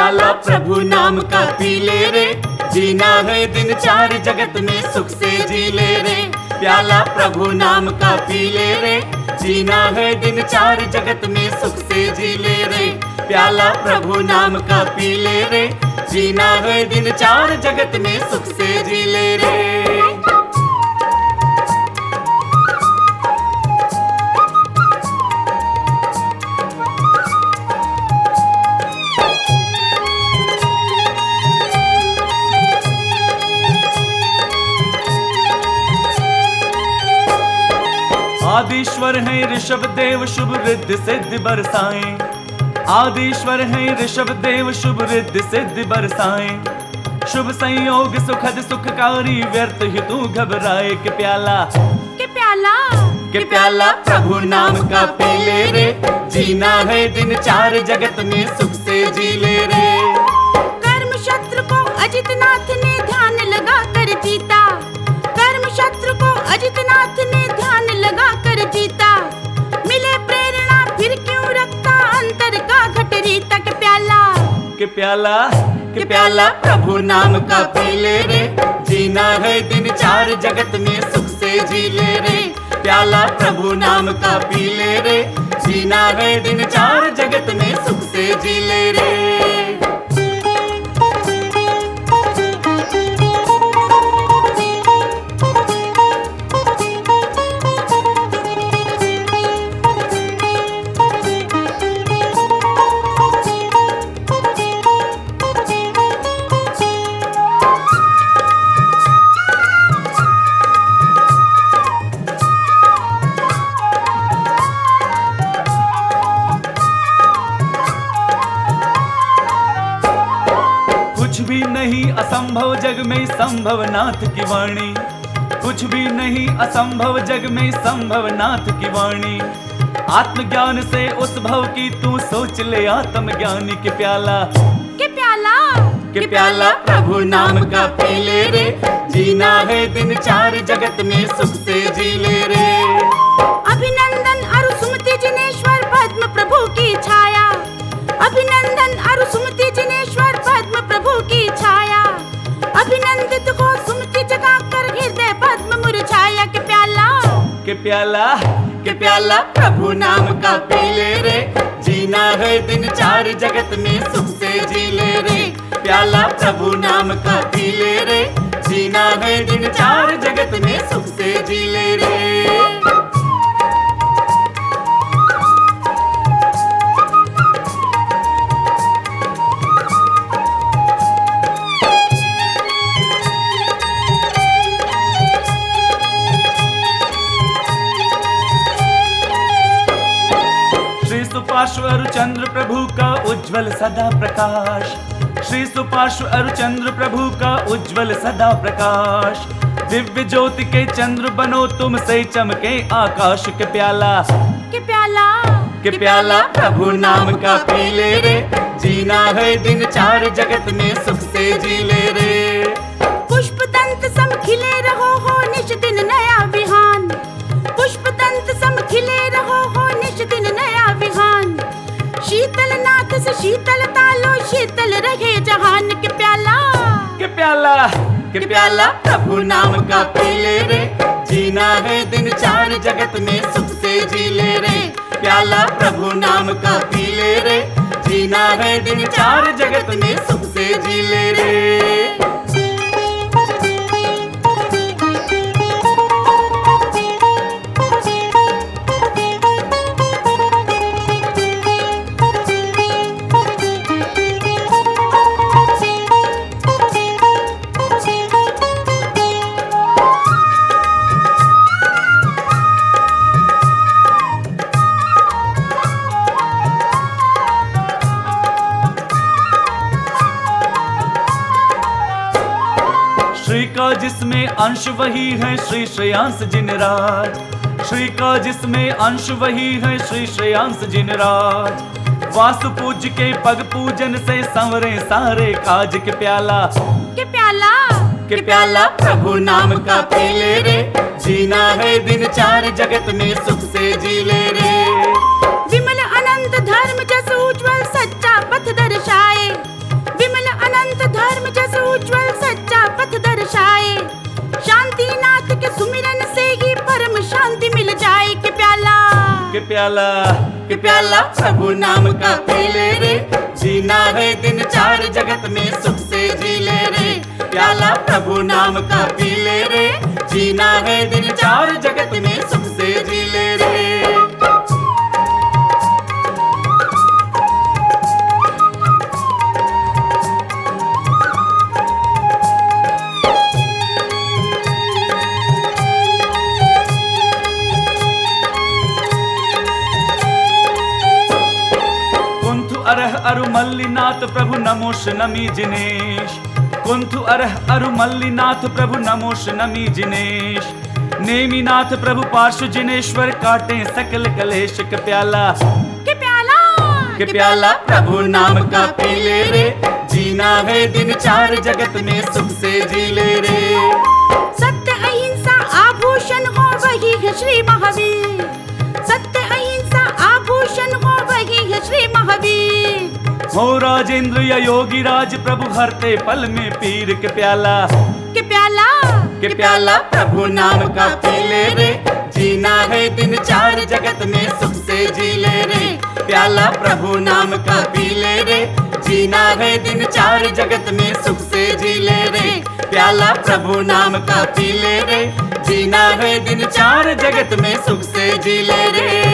प्याला प्रभु नाम का पी ले रे, जीना है दिन चार जगत में सुख से जी ले रे। प्याला प्रभु नाम का पी ले रे, जीना है दिन चार जगत में सुख से जी ले रे। प्याला प्रभु नाम का पी ले रे, जीना है दिन चार जगत में सुख से जी ले रे। आदिश्वर है ऋषभ देव शुभ रिद्धि सिद्धि बरसाएं। आदिश्वर है ऋषभ देव शुभ रिद्धि सिद्धि बरसाएं। शुभ संयोग सुखद सुखकारी व्यर्थ ही तू घबराए के प्याला के प्याला प्रभु नाम का पी ले रे, जीना है दिन चार जगत में सुख से जी ले रे। कर्म शत्रु को अजितनाथ ने ध्यान लगा कर जीता। कर्म शत्रु को अजितनाथ ने ध्यान लगा कर जीता। मिले प्रेरणा फिर क्यों रखता अंतर का घट रीता के प्याला प्रभु नाम का पी ले रे, जीना है दिन चार जगत में सुख से जी ले रे। प्याला प्रभु नाम का पी ले रे, जीना है दिन चार जगत में सुख से जी ले रे। कुछ भी नहीं असंभव जग में संभव नाथ की वाणी। कुछ भी नहीं असंभव जग में संभव नाथ की वाणी। आत्मज्ञान से उस भव की तू सोच ले आत्मज्ञानी के प्याला प्रभु नाम का पी ले रे, जीना है दिन चार जगत में सुख से जी ले रे। अभिनंदन अरु सुमति जिनेश्वर पद्म प्रभु की छाया। अभिनंदन अरु सुमति जिनेश्वर पद्म प्रभु की छाया। अभिनंदित को सुमति जगा कर हृदय पद्म मुरझाया के प्याला प्रभु नाम का पी ले रे, जीना है दिन चार जगत में सुख से जी ले रे। प्याला प्रभु नाम का पी ले रे, जीना है दिन चार जगत में सुख से जी ले रे। सुपार्श्व अरुचंद्र प्रभु का उज्जवल सदा प्रकाश। श्री सुपार्श्व अरुचंद्र प्रभु का उज्जवल सदा प्रकाश। दिव्य ज्योति के चंद्र बनो तुम से चमके आकाश के प्याला प्रभु नाम का पी ले रे, जीना है दिन चार जगत में सुख से जी ले रे। पुष्प दंत सम खिले रहो हो निश दिन नया विहान। पुष्प दंत सम खिले रहो हो निश दिन नया विहान। शीतल नाथ से शीतल तालो शीतल रहे जहान के प्याला प्रभु नाम का पी ले रे, जीना है दिन चार जगत में सुख से जी ले रे। प्याला प्रभु नाम का पी ले रे, जीना है दिन चार जगत में सुख से जी ले रे। श्री का जिसमें अंश वही है श्री श्रेयांस जिनराज। श्री का जिसमें अंश वही है श्री श्रेयांस जिनराज। वासु पूज्य के पग पूजन से संवरे सारे काज के प्याला प्रभु नाम का पी ले रे, जीना है दिन चार जगत में सुख से जी ले रे। विमल अनंत धर्म जस उज्ज्वल सच्चा पथ दर्शाए। कि प्याला प्रभु नाम का पी ले रे, जीना है दिन चार जगत में सुख से जी ले रे। प्याला प्रभु नाम का पी ले रे, जीना है दिन चार जगत में सुख से जी ले रे। अरह अरु मल्लिनाथ प्रभु नमोश नमी जिनेश, कुंथु अरह अरु मल्लिनाथ प्रभु नमोश नमी जिनेश। नेमिनाथ प्रभु पार्श्व जिनेश्वर काटे सकल कलेश। के प्याला प्रभु नाम का पी ले रे, जीना है दिन चार जगत में सुख से जी ले रे। सत्य अहिंसा आभूषण हो वही है श्री महावीर, सत्य अहिंसा आभूषण हो वही है श्री महावीर। हो राजेंद्र या योगी राज प्रभु हरते पल में पीर। के प्याला प्रभु नाम का पी ले रे, जीना है दिन चार जगत में सुख से जी ले रे। प्याला प्रभु नाम का पी ले रे, जीना है दिन चार जगत में सुख से जी ले रे। प्याला प्रभु नाम का पी ले रे, जीना है दिन चार जगत में सुख से जी ले रे।